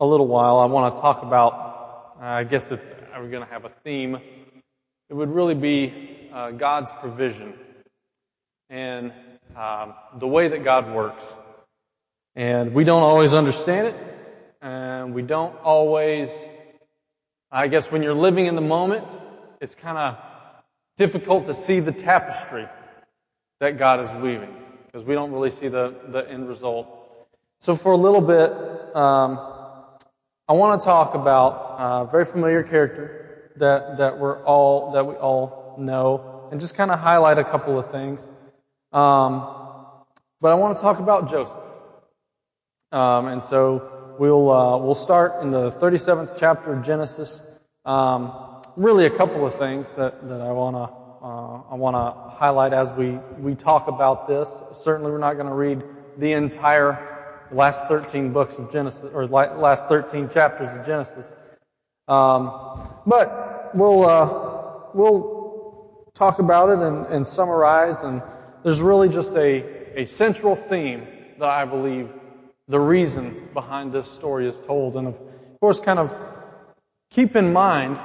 a little while, I want to talk about, I guess if I were going to have a theme, it would really be God's provision and the way that God works. And we don't always understand it, and we don't always, I guess when you're living in the moment, it's kind of difficult to see the tapestry that God is weaving, because we don't really see the end result. So for a little bit, I want to talk about a very familiar character that we all know, and just kind of highlight a couple of things. But I want to talk about Joseph. And so we'll start in the 37th chapter of Genesis. Really a couple of things that I want to highlight as we talk about this. Certainly we're not going to read the entire last 13 books of Genesis, or last 13 chapters of Genesis. But we'll talk about it and summarize, and there's really just a central theme that I believe the reason behind this story is told. And of course, kind of keep in mind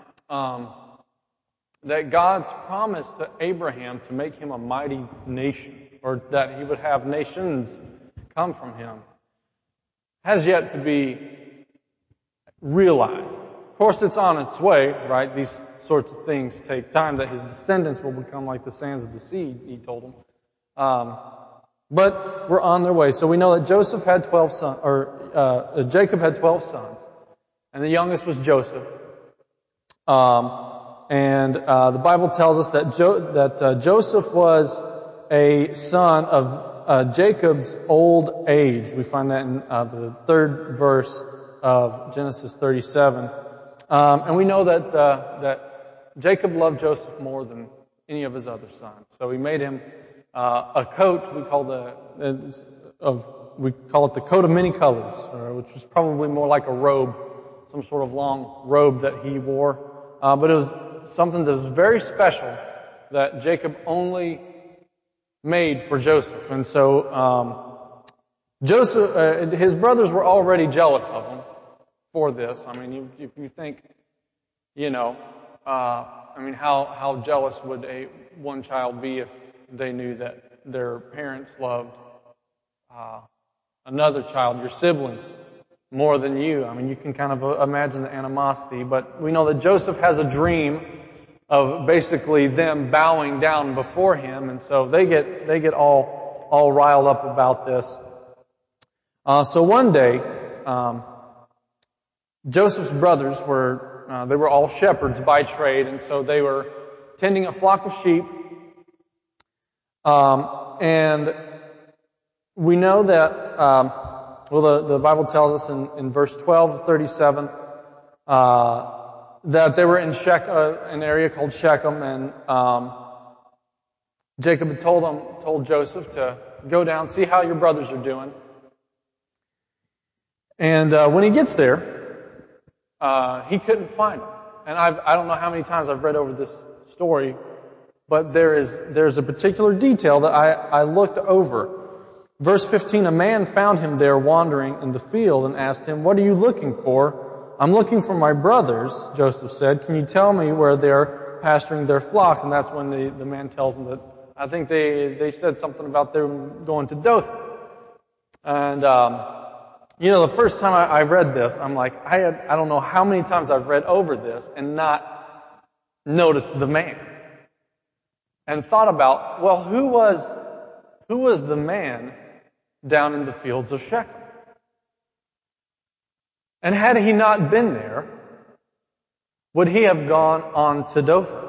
that God's promise to Abraham to make him a mighty nation, or that he would have nations come from him, has yet to be realized. Of course, it's on its way, right? These sorts of things take time, that his descendants will become like the sands of the sea, he told him. But we're on their way. So we know that Jacob had 12 sons, and the youngest was Joseph. And the Bible tells us that Joseph was a son of Jacob's old age. We find that in the 3rd verse of Genesis 37. And we know that Jacob loved Joseph more than any of his other sons. So he made him a coat. We call it the coat of many colors, which was probably more like a robe, some sort of long robe that he wore. But it was something that was very special that Jacob only made for Joseph. And so Joseph, his brothers were already jealous of him for this. I mean, if you think, how jealous would one child be if they knew that their parents loved another child, your sibling, more than you? I mean, you can kind of imagine the animosity. But we know that Joseph has a dream of basically them bowing down before him, and so they get all riled up about this. So one day, Joseph's brothers were all shepherds by trade, and so they were tending a flock of sheep. And we know that the Bible tells us in verse 12 of 37 that they were in an area called Shechem, and Jacob had told Joseph to go down, see how your brothers are doing. And when he gets there, he couldn't find them. And I don't know how many times I've read over this story, but there's a particular detail that I looked over. Verse 15, a man found him there wandering in the field and asked him, "What are you looking for?" "I'm looking for my brothers," Joseph said. "Can you tell me where they're pasturing their flocks?" And that's when the man tells him that, I think they said something about them going to Dothan. And, the first time I read this, I'm like, I don't know how many times I've read over this and not noticed the man. And thought about, well, who was the man down in the fields of Shechem? And had he not been there, would he have gone on to Dothan?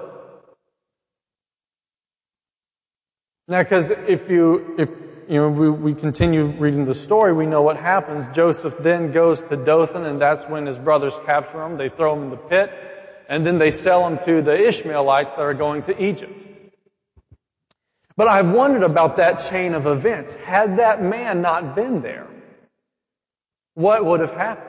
Now, because if we continue reading the story, we know what happens. Joseph then goes to Dothan, and that's when his brothers capture him. They throw him in the pit, and then they sell him to the Ishmaelites that are going to Egypt. But I've wondered about that chain of events. Had that man not been there, what would have happened?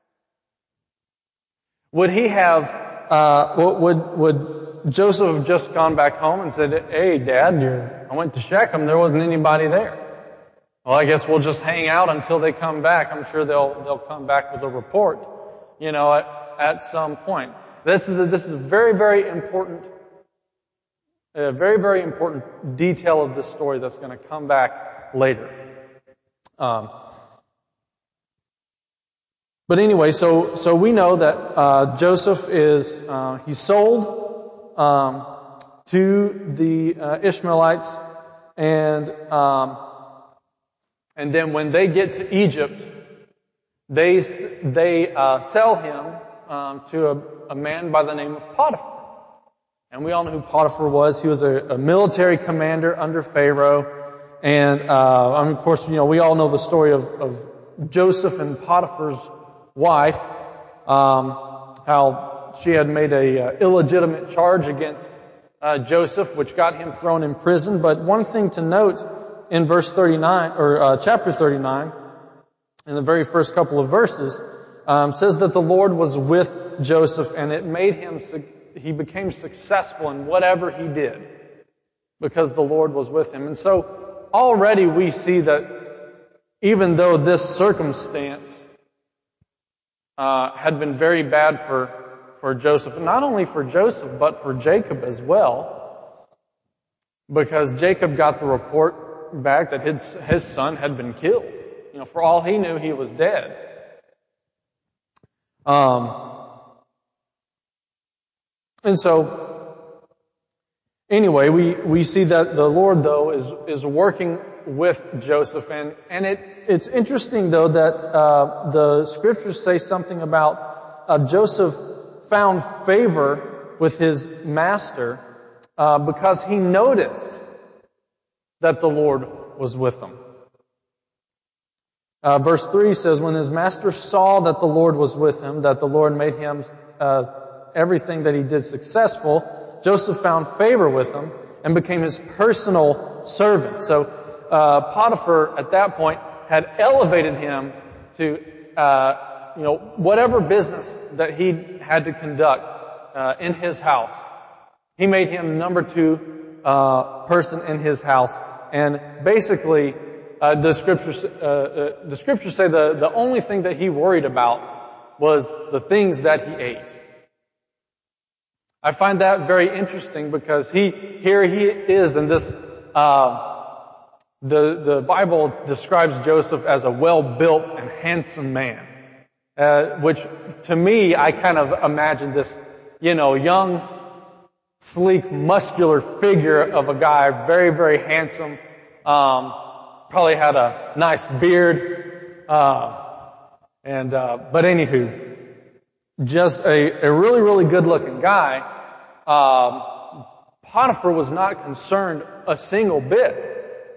Would he have, would Joseph have just gone back home and said, "Hey, Dad, I went to Shechem, there wasn't anybody there"? well, I guess we'll just hang out until they come back. I'm sure they'll come back with a report, at some point. This is a very, very important, very, very important detail of this story that's going to come back later. But anyway, so we know that Joseph is he's sold to the Ishmaelites, and then when they get to Egypt, they sell him to a man by the name of Potiphar. And we all know who Potiphar was. He was a military commander under Pharaoh. And of course, we all know the story of Joseph and Potiphar's wife, how she had made a illegitimate charge against Joseph, which got him thrown in prison. But one thing to note in verse 39, or chapter 39, in the very first couple of verses, says that the Lord was with Joseph, and it made him, he became successful in whatever he did because the Lord was with him. And so already we see that even though this circumstance had been very bad for Joseph, and not only for Joseph, but for Jacob as well, because Jacob got the report back that his son had been killed. For all he knew, he was dead. And so, anyway, we see that the Lord, though, is working with Joseph, and it's interesting, though, that the scriptures say something about Joseph found favor with his master because he noticed that the Lord was with him. Verse 3 says, when his master saw that the Lord was with him, that the Lord made him everything that he did successful, Joseph found favor with him and became his personal servant. So Potiphar at that point had elevated him to whatever business that he had to conduct in his house. He made him number 2 person in his house, and basically the scriptures say the only thing that he worried about was the things that he ate. I find that very interesting because here he is in this, the Bible describes Joseph as a well-built and handsome man, which to me, I kind of imagine this, young, sleek, muscular figure of a guy, very, very handsome, probably had a nice beard, but anywho, just a really, really good-looking guy. Potiphar was not concerned a single bit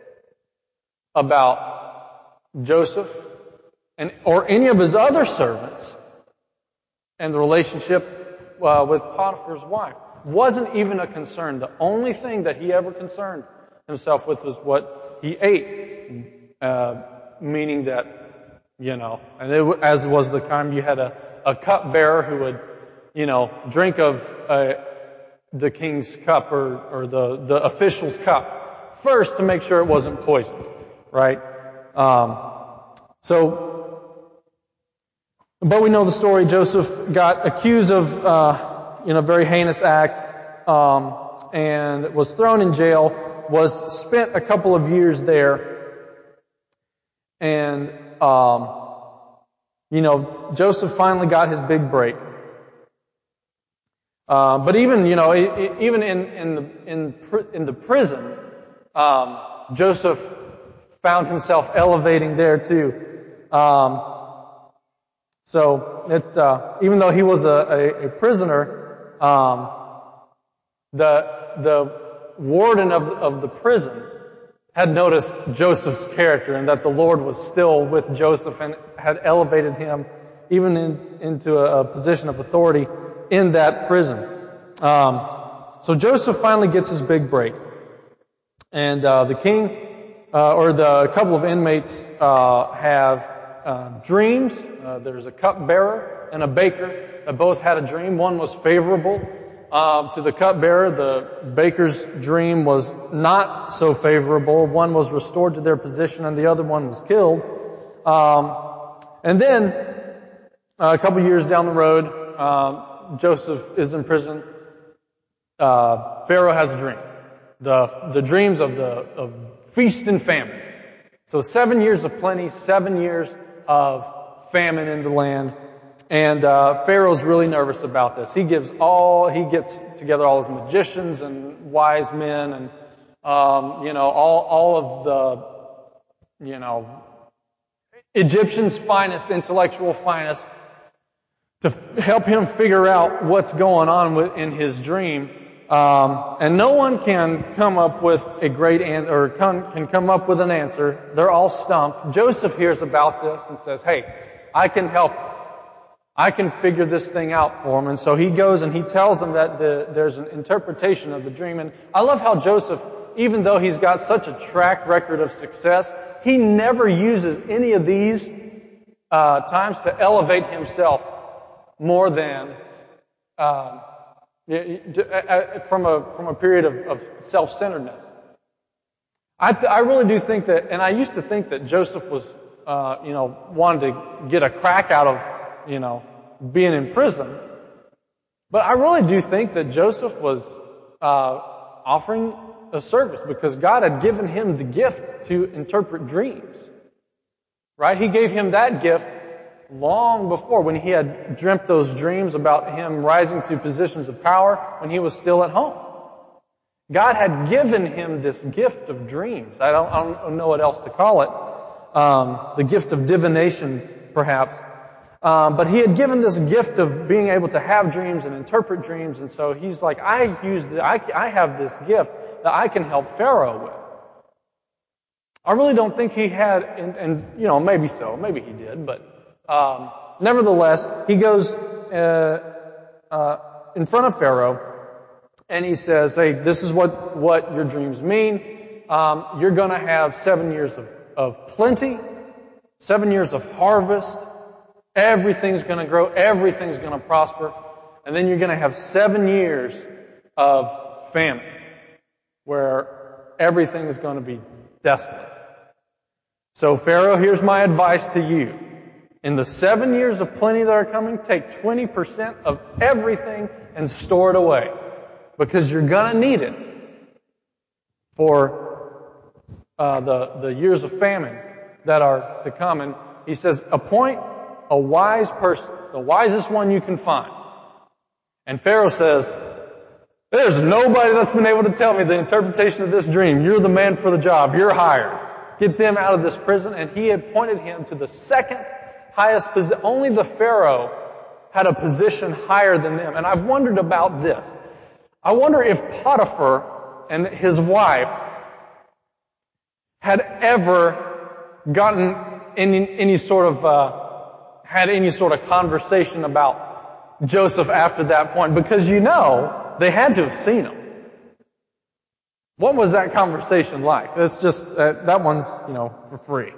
about Joseph or any of his other servants and the relationship with Potiphar's wife. Wasn't even a concern. The only thing that he ever concerned himself with was what he ate, meaning that, and as was the time, you had a cupbearer who would, drink of the king's cup or the official's cup first to make sure it wasn't poisoned, right? But we know the story. Joseph got accused of, very heinous act, and was thrown in jail, spent a couple of years there, and, Joseph finally got his big break. But even in the prison, Joseph found himself elevating there too. So it's, even though he was a prisoner, the warden of the prison had noticed Joseph's character and that the Lord was still with Joseph and had elevated him even into a position of authority in that prison. So Joseph finally gets his big break. And the king, or the couple of inmates, have dreams. There's a cupbearer and a baker that both had a dream. One was favorable To the cupbearer, the baker's dream was not so favorable. One was restored to their position and the other one was killed. And then, a couple years down the road, Joseph is in prison. Pharaoh has a dream. The dreams of feast and famine. So 7 years of plenty, 7 years of famine in the land. And Pharaoh's really nervous about this. He gets together all his magicians and wise men and all of the Egyptians' finest, intellectual finest, to help him figure out what's going on in his dream. And no one can come up with a great answer, or can come up with an answer. They're all stumped. Joseph hears about this and says, "Hey, I can help. I can figure this thing out for him." And so he goes and he tells them that there's an interpretation of the dream. And I love how Joseph, even though he's got such a track record of success, he never uses any of these times to elevate himself more than from a period of self-centeredness. I really do think that, and I used to think that Joseph was, wanted to get a crack out of, being in prison. But I really do think that Joseph was offering a service because God had given him the gift to interpret dreams. Right? He gave him that gift long before, when he had dreamt those dreams about him rising to positions of power when he was still at home. God had given him this gift of dreams. I don't know what else to call it. The gift of divination, perhaps. But he had given this gift of being able to have dreams and interpret dreams, and so he's like, I have this gift that I can help Pharaoh with. I really don't think he had, and maybe so, maybe he did, but nevertheless, he goes in front of Pharaoh, and he says, "Hey, this is what your dreams mean. You're going to have 7 years of plenty, 7 years of harvest. Everything's going to grow. Everything's going to prosper. And then you're going to have 7 years of famine, where everything is going to be desolate. So Pharaoh, here's my advice to you. In the 7 years of plenty that are coming, take 20% of everything and store it away, because you're going to need it for the years of famine that are to come." And he says, "Appoint a wise person, the wisest one you can find." And Pharaoh says, "There's nobody that's been able to tell me the interpretation of this dream. You're the man for the job. You're hired. Get them out of this prison." And he appointed him to the second highest position. Only the Pharaoh had a position higher than them. And I've wondered about this. I wonder if Potiphar and his wife had ever gotten any sort of conversation about Joseph after that point, because they had to have seen him. What was that conversation like? It's just that one's for free.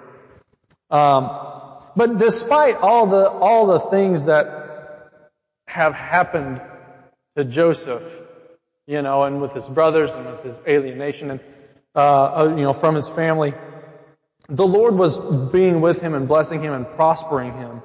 But despite all the things that have happened to Joseph, and with his brothers and with his alienation and from his family, the Lord was being with him and blessing him and prospering him.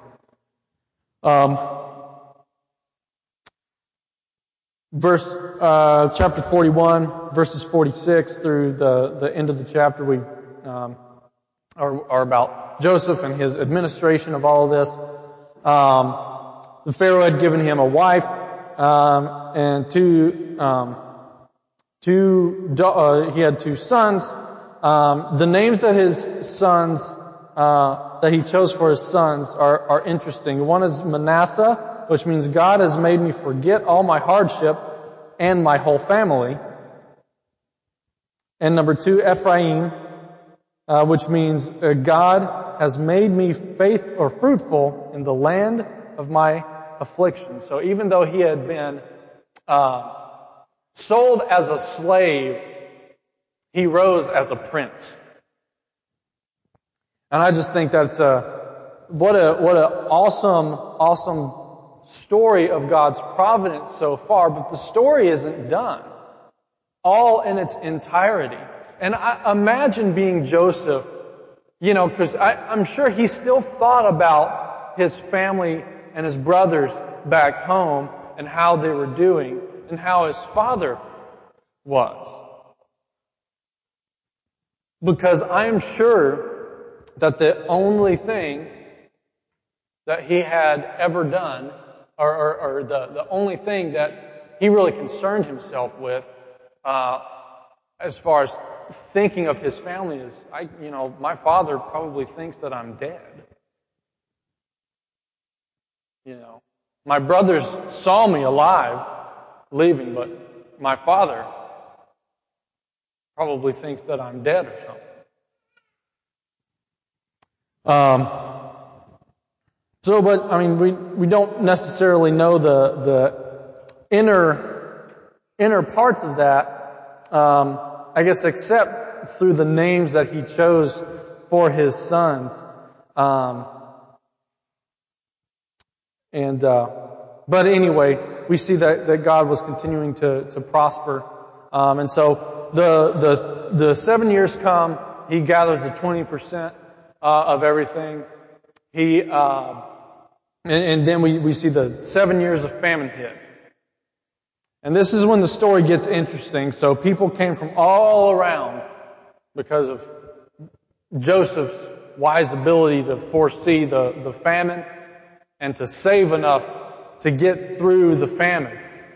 Chapter 41, verses 46 through the end of the chapter, we are about Joseph and his administration of all of this. The Pharaoh had given him a wife and he had 2 sons. The names that his sons that he chose for his sons are interesting. One is Manasseh, which means God has made me forget all my hardship and my whole family. And number 2, Ephraim, which means God has made me fruitful in the land of my affliction. So even though he had been sold as a slave, he rose as a prince. And I just think that's what an awesome story of God's providence so far, but the story isn't done. All in its entirety. And I imagine being Joseph, because I'm sure he still thought about his family and his brothers back home and how they were doing and how his father was. Because I'm sure that the only thing that he had ever done, or the only thing that he really concerned himself with, as far as thinking of his family is, my father probably thinks that I'm dead. My brothers saw me alive, leaving, but my father probably thinks that I'm dead or something. We don't necessarily know the inner parts of that, I guess, except through the names that he chose for his sons. But anyway, we see that God was continuing to prosper. And so the 7 years come, he gathers the 20% of everything. And then we see the 7 years of famine hit. And this is when the story gets interesting. So people came from all around because of Joseph's wise ability to foresee the famine and to save enough to get through the famine.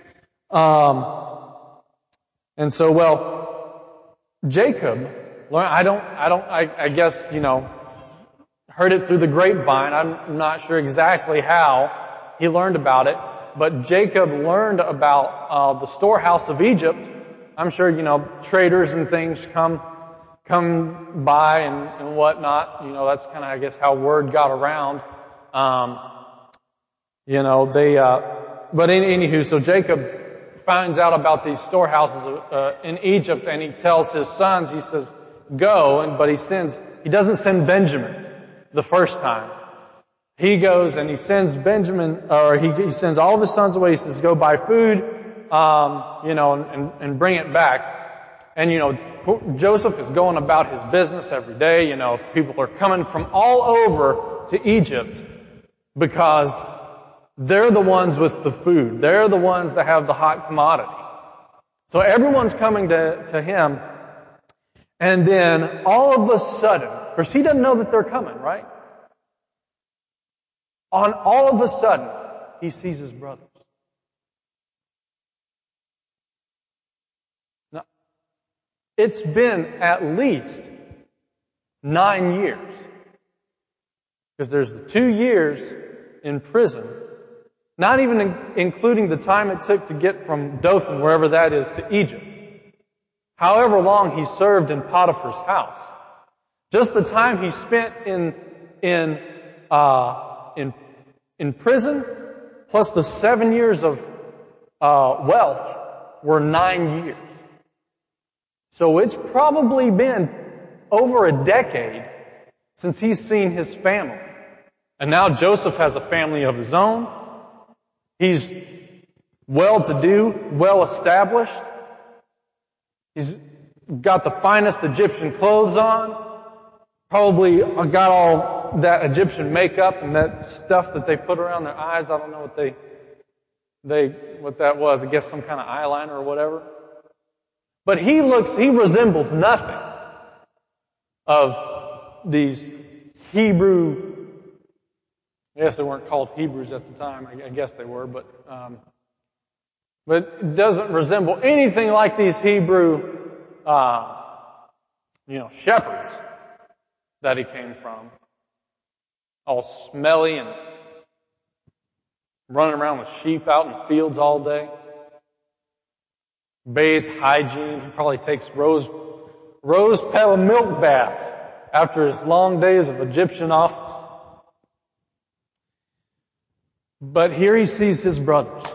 And so, Jacob, I guess, heard it through the grapevine. I'm not sure exactly how he learned about it, but Jacob learned about the storehouse of Egypt. I'm sure, traders and things come by and whatnot. That's kind of, I guess, how word got around. Anywho, so Jacob finds out about these storehouses in Egypt, and he tells his sons, he says, go, but he doesn't send Benjamin the first time. He goes and he sends Benjamin, or he sends all of his sons away. He says, go buy food, and bring it back. And, Joseph is going about his business every day. People are coming from all over to Egypt because they're the ones with the food. They're the ones that have the hot commodity. So everyone's coming to him. And then all of a sudden, of course he doesn't know that they're coming, right? All of a sudden, he sees his brothers. Now, it's been at least 9 years. Because there's the 2 years in prison, not even including the time it took to get from Dothan, wherever that is, to Egypt. However long he served in Potiphar's house. Just the time he spent in prison, plus the 7 years of wealth, were 9 years. So it's probably been over a decade since he's seen his family. And now Joseph has a family of his own. He's well-to-do, well-established. He's got the finest Egyptian clothes on. Probably got all that Egyptian makeup and that stuff that they put around their eyes. I don't know what that was. I guess some kind of eyeliner or whatever. But he resembles nothing of these Hebrew. I guess they weren't called Hebrews at the time. I guess they were, but it doesn't resemble anything like these Hebrew, shepherds that he came from. All smelly and running around with sheep out in the fields all day. Bathed, hygiene. He probably takes rose petal milk baths after his long days of Egyptian office. But here he sees his brothers.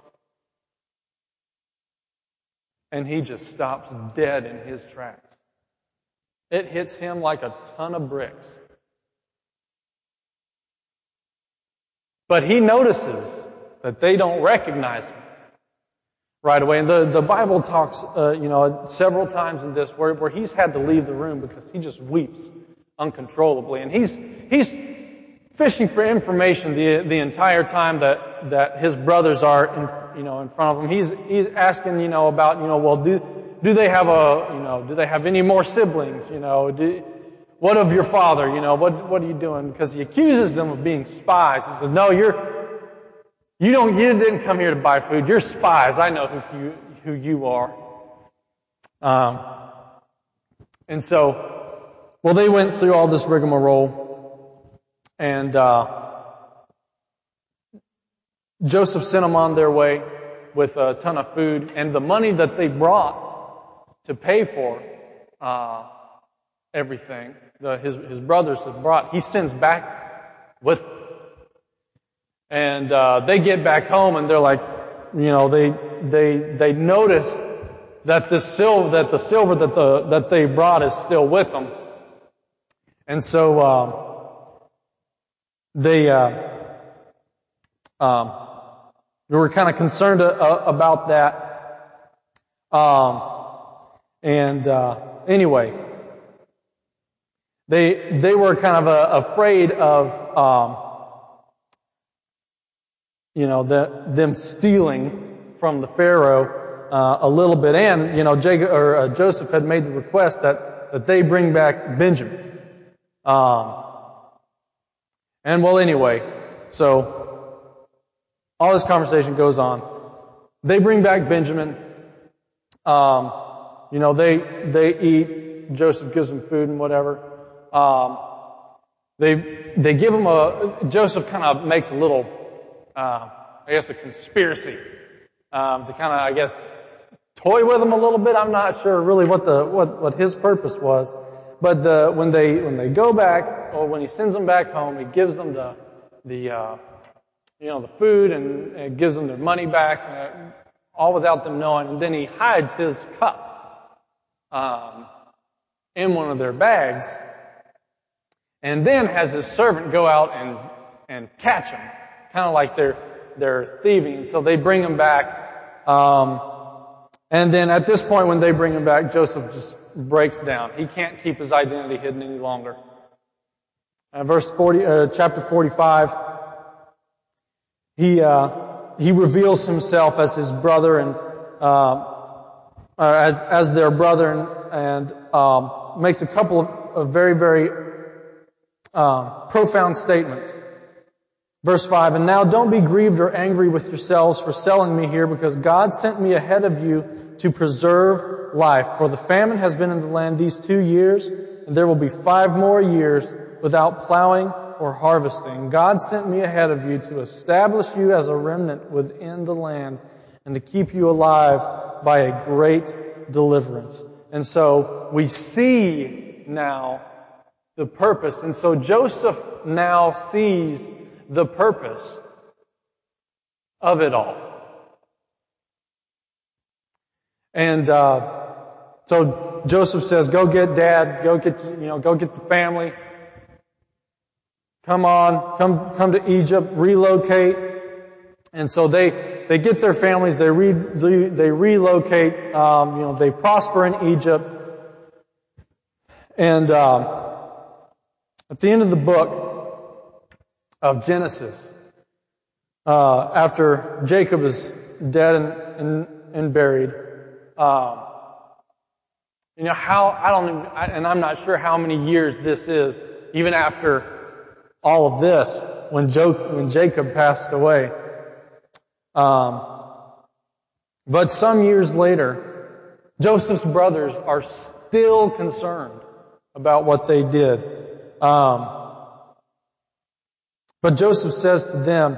And he just stops dead in his tracks. It hits him like a ton of bricks. But he notices that they don't recognize him right away. And the Bible talks, several times in this where he's had to leave the room because he just weeps uncontrollably. And he's fishing for information the entire time that his brothers are in front of him. He's asking, about, well, do they have any more siblings? What of your father? What are you doing? Because he accuses them of being spies. He says, no, you didn't come here to buy food. You're spies. I know who you are. And so, well, they went through all this rigmarole, and Joseph sent them on their way with a ton of food, and the money that they brought to pay for everything, his brothers had brought, he sends back with them. And they get back home, and they're like, they notice that the silver that they brought is still with them, and so they were kind of concerned about that. Anyway, they were kind of afraid of them stealing from the Pharaoh a little bit, and Joseph had made the request that they bring back Benjamin. Anyway, so all this conversation goes on. They bring back Benjamin. They eat. Joseph gives them food and whatever. They give him Joseph kind of makes a little, a conspiracy, to kind of, toy with them a little bit. I'm not sure really what his purpose was. But when they go back, or when he sends them back home, he gives them the food and gives them their money back, all without them knowing. And then he hides his cup in one of their bags, and then has his servant go out and catch him, kind of like they're thieving. And so they bring him back. And then at this point, when they bring him back, Joseph just breaks down. He can't keep his identity hidden any longer. Chapter 45, he reveals himself as his brother and as their brother, and makes a couple of very, very profound statements. Verse 5, and now don't be grieved or angry with yourselves for selling me here, because God sent me ahead of you to preserve life. For the famine has been in the land these 2 years, and there will be 5 more years without plowing or harvesting. God sent me ahead of you to establish you as a remnant within the land, and to keep you alive by a great deliverance. And so we see now the purpose. And so Joseph now sees the purpose of it all. And so Joseph says, "Go get Dad. Go get the family. Come to Egypt. Relocate." And so they get their families. They relocate. They prosper in Egypt. And at the end of the book of Genesis, after Jacob is dead and buried, I'm not sure how many years this is, even after all of this, when Jacob passed away. But some years later, Joseph's brothers are still concerned about what they did. But Joseph says to them,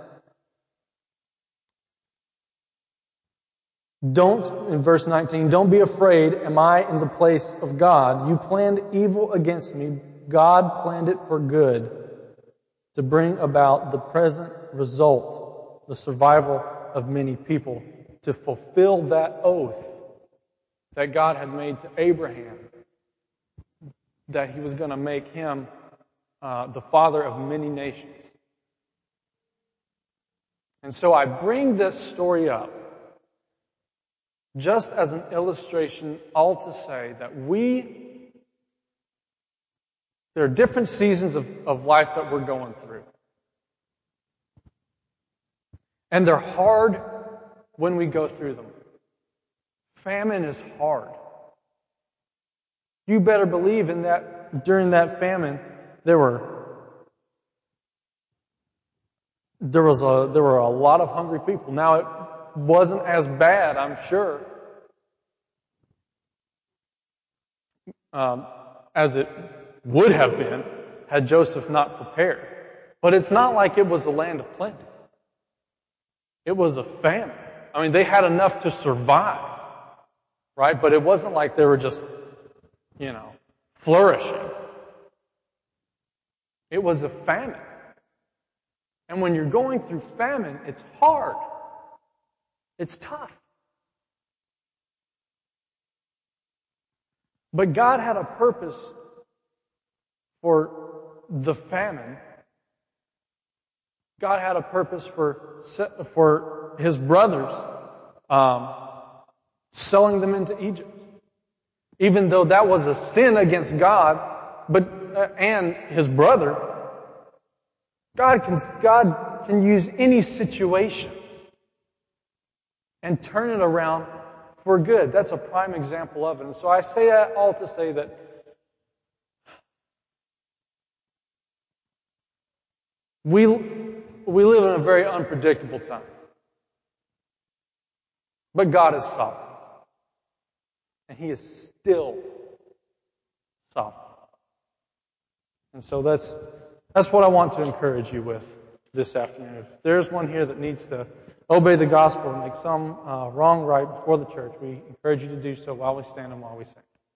in verse 19, don't be afraid. Am I in the place of God? You planned evil against me. God planned it for good, to bring about the present result, the survival of many people, to fulfill that oath that God had made to Abraham, that He was going to make him the father of many nations. And so I bring this story up just as an illustration, all to say that there are different seasons of life that we're going through. And they're hard when we go through them. Famine is hard. You better believe in that during that famine, there were a lot of hungry people. Now, it wasn't as bad, I'm sure, as it would have been had Joseph not prepared. But it's not like it was a land of plenty. It was a famine. I mean, they had enough to survive, right? But it wasn't like they were just, flourishing. It was a famine. And when you're going through famine, it's hard. It's tough. But God had a purpose for the famine. God had a purpose for his brothers selling them into Egypt. Even though that was a sin against God, and his brother, God can use any situation and turn it around for good. That's a prime example of it. And so I say that all to say that we live in a very unpredictable time. But God is sovereign. And he is still sovereign. And so that's what I want to encourage you with this afternoon. If there's one here that needs to obey the gospel and make some wrong right before the church, we encourage you to do so while we stand and while we sing.